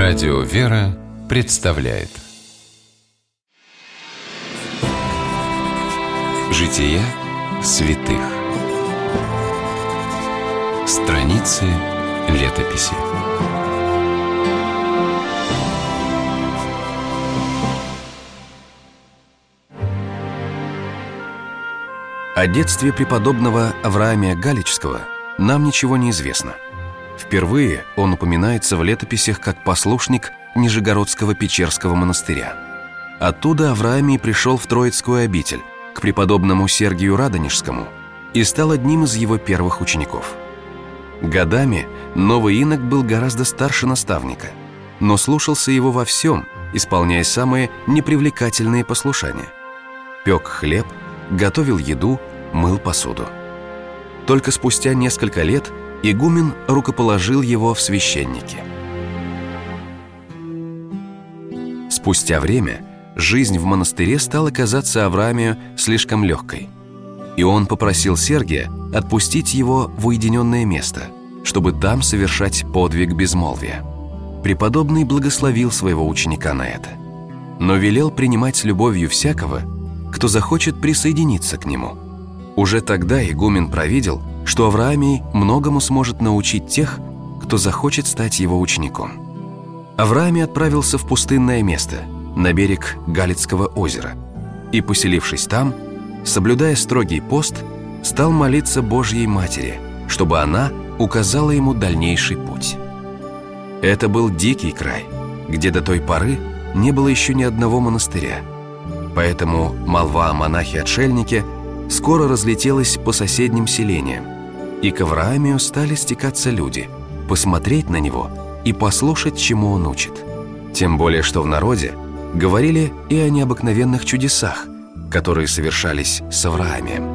Радио «Вера» представляет Жития святых. Страницы летописи. О детстве преподобного Авраамия Галичского нам ничего не известно. Впервые он упоминается в летописях как послушник Нижегородского Печерского монастыря. Оттуда Авраамий пришел в Троицкую обитель, к преподобному Сергию Радонежскому, и стал одним из его первых учеников. Годами новый инок был гораздо старше наставника, но слушался его во всем, исполняя самые непривлекательные послушания. Пек хлеб, готовил еду, мыл посуду. Только спустя несколько лет игумен рукоположил его в священники. Спустя время жизнь в монастыре стала казаться Авраамию слишком легкой, и он попросил Сергия отпустить его в уединенное место, чтобы там совершать подвиг безмолвия. Преподобный благословил своего ученика на это, но велел принимать с любовью всякого, кто захочет присоединиться к нему. Уже тогда игумен провидел, что Авраамий многому сможет научить тех, кто захочет стать его учеником. Авраамий отправился в пустынное место, на берег Галицкого озера, и, поселившись там, соблюдая строгий пост, стал молиться Божьей Матери, чтобы она указала ему дальнейший путь. Это был дикий край, где до той поры не было еще ни одного монастыря, поэтому молва о монахе-отшельнике скоро разлетелась по соседним селениям, и к Авраамию стали стекаться люди, посмотреть на него и послушать, чему он учит. Тем более, что в народе говорили и о необыкновенных чудесах, которые совершались с Авраамием.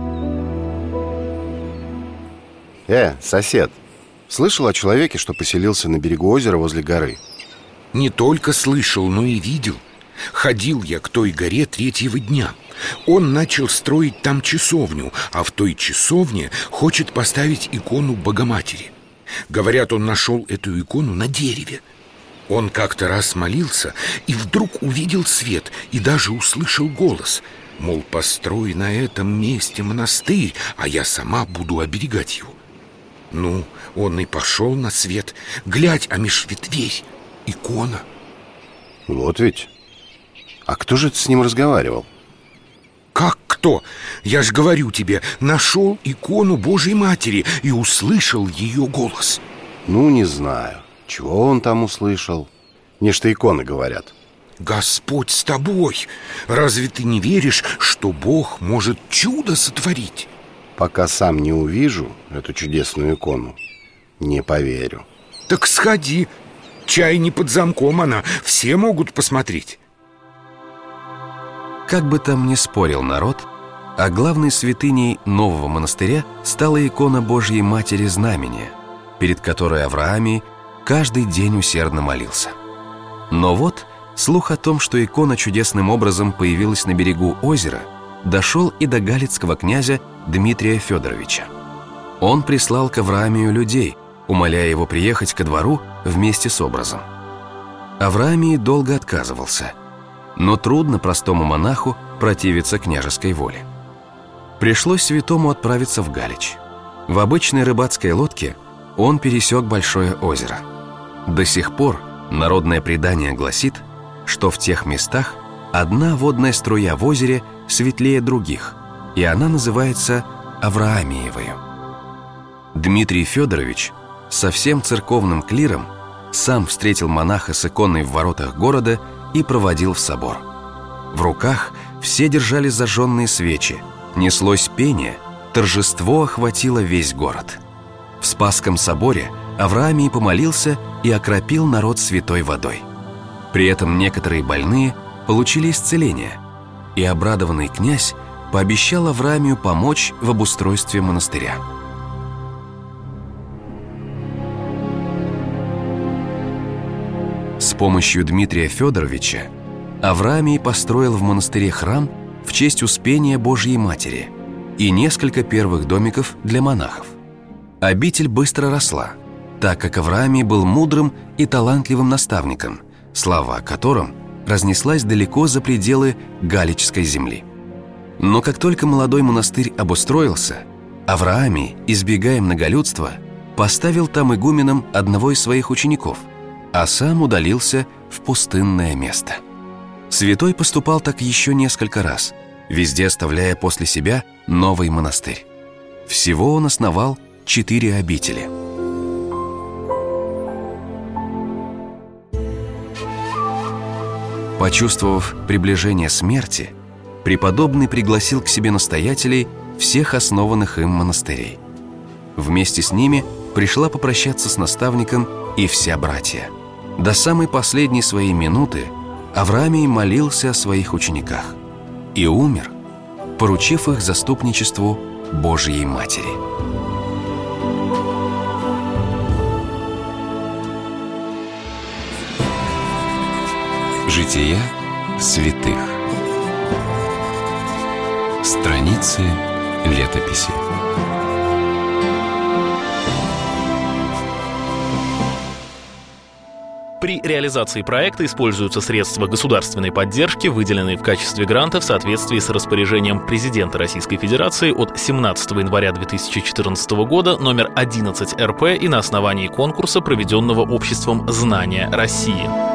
Сосед, слышал о человеке, что поселился на берегу озера возле горы? Не только слышал, но и видел. Ходил я к той горе 3-го дня. Он начал строить там часовню, а в той часовне хочет поставить икону Богоматери. Говорят, он нашел эту икону на дереве. Он как-то раз молился и вдруг увидел свет и даже услышал голос. Мол, построй на этом месте монастырь, а я сама буду оберегать его. Ну, он и пошел на свет. Глядь, а меж ветвей икона. Вот ведь. А кто же с ним разговаривал? Как кто? Я ж говорю тебе, нашел икону Божьей Матери и услышал ее голос. Ну, не знаю, чего он там услышал. Мне что иконы говорят. Господь с тобой. Разве ты не веришь, что Бог может чудо сотворить? Пока сам не увижу эту чудесную икону, не поверю. Так сходи. Чай не под замком она, все могут посмотреть. Как бы там ни спорил народ, а главной святыней нового монастыря стала икона Божьей Матери Знамения, перед которой Авраамий каждый день усердно молился. Но вот слух о том, что икона чудесным образом появилась на берегу озера, дошел и до галицкого князя Дмитрия Федоровича. Он прислал к Авраамию людей, умоляя его приехать ко двору вместе с образом. Авраамий долго отказывался, но трудно простому монаху противиться княжеской воле. Пришлось святому отправиться в Галич. В обычной рыбацкой лодке он пересек большое озеро. До сих пор народное предание гласит, что в тех местах одна водная струя в озере светлее других, и она называется Авраамиевою. Дмитрий Федорович со всем церковным клиром сам встретил монаха с иконой в воротах города и проводил в собор. В руках все держали зажженные свечи, неслось пение, торжество охватило весь город. В Спасском соборе Авраамий помолился и окропил народ святой водой. При этом некоторые больные получили исцеление, и обрадованный князь пообещал Авраамию помочь в обустройстве монастыря. С помощью Дмитрия Федоровича Авраамий построил в монастыре храм в честь Успения Божьей Матери и несколько первых домиков для монахов. Обитель быстро росла. так как Авраамий был мудрым и талантливым наставником, слава о котором разнеслась далеко за пределы Галичской земли. Но как только молодой монастырь обустроился, Авраамий, избегая многолюдства, поставил там игуменом одного из своих учеников, а сам удалился в пустынное место. Святой поступал так еще несколько раз, везде оставляя после себя новый монастырь. Всего он основал 4 обители. Почувствовав приближение смерти, преподобный пригласил к себе настоятелей всех основанных им монастырей. Вместе с ними пришла попрощаться с наставником и вся братья. До самой последней своей минуты Авраамий молился о своих учениках и умер, поручив их заступничеству Божьей Матери. Жития святых. Страницы летописи. При реализации проекта используются средства государственной поддержки, выделенные в качестве гранта в соответствии с распоряжением президента Российской Федерации от 17 января 2014 года номер 11 РП и на основании конкурса, проведенного Обществом знания России.